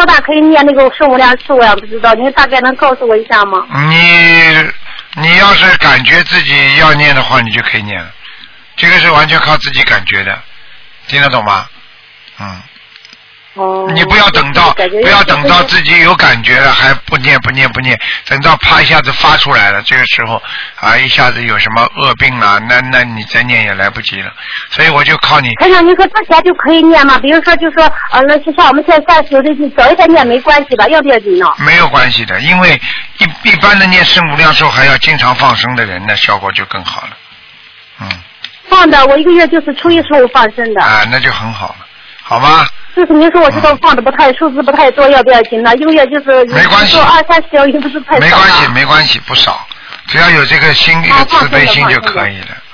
大可以念那个圣无量寿？我也不知道，您大概能告诉我一下吗？ 你要是感觉自己要念的话，你就可以念了。这个是完全靠自己感觉的，听得懂吗？你不要等到自己有感觉了还不念，等到啪一下子发出来了，这个时候一下子有什么恶病了，那你再念也来不及了。所以我就靠你。台长， 您说之前就可以念吗？比如说就说那像我们现在30岁早一点念没关系吧？要不要紧呢？ 没有关系的，因为一般的念圣无量寿还要经常放生的人呢，效果就更好了。 放的，我1个月就是初一15放生的。 那就很好了，好吗？ 就是您说我这个放的数字不太多，要不要紧呢？1个月就是没关系 ，2、3小也不是太少。 没关系，不少，只要有这个心，这个慈悲心就可以了。